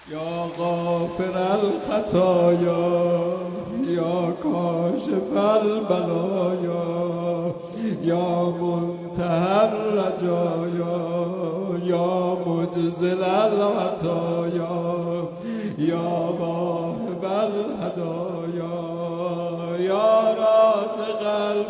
یا غافر الخطایا یا کاشف البلایا یا منتهى الرجایا یا مجزل العطایا یا واهب الهدایا یا رازق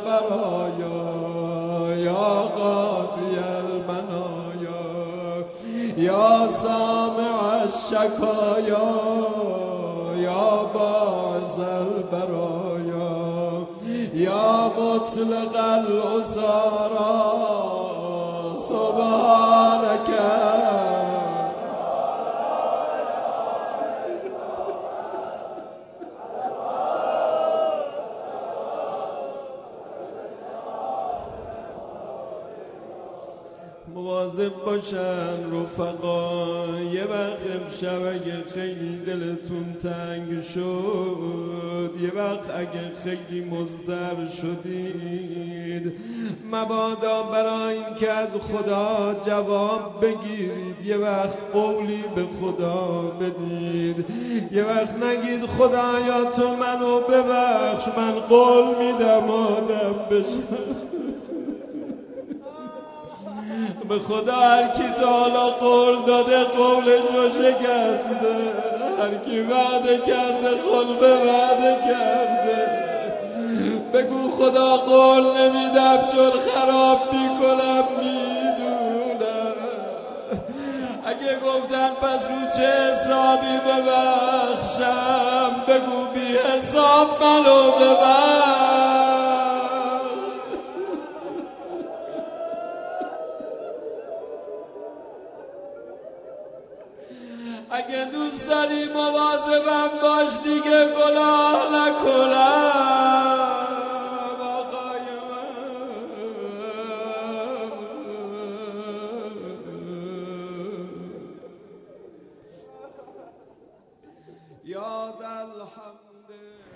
البرایا یا قاضی المنایا یا سامع الشکایا یا باعث البرایا یا مطلق الاسارا سبحانک مواظب باشن رفقا. یه وقت امشب اگه خیلی دلتون تنگ شد، یه وقت اگه خیلی مضطر شدید، مبادا برای این که از خدا جواب بگیرید یه وقت قولی به خدا بدید. یه وقت نگید خدایا تو منو ببخش، من قول میدم آدم بشم. به خدا هر کی تا حالا قول داده قولشو شکسته، هر کی وعده کرده قول به وعده کرده. بگو خدا قول نمیدم چون خراب میکنم میدونم. اگه گفتن پس رو چه حسابی ببخشم، بگو بی حساب منو ببخش. اگه دوست داری مواظبم باش دیگه گناه نکنم آقای من. یا ذا الحمد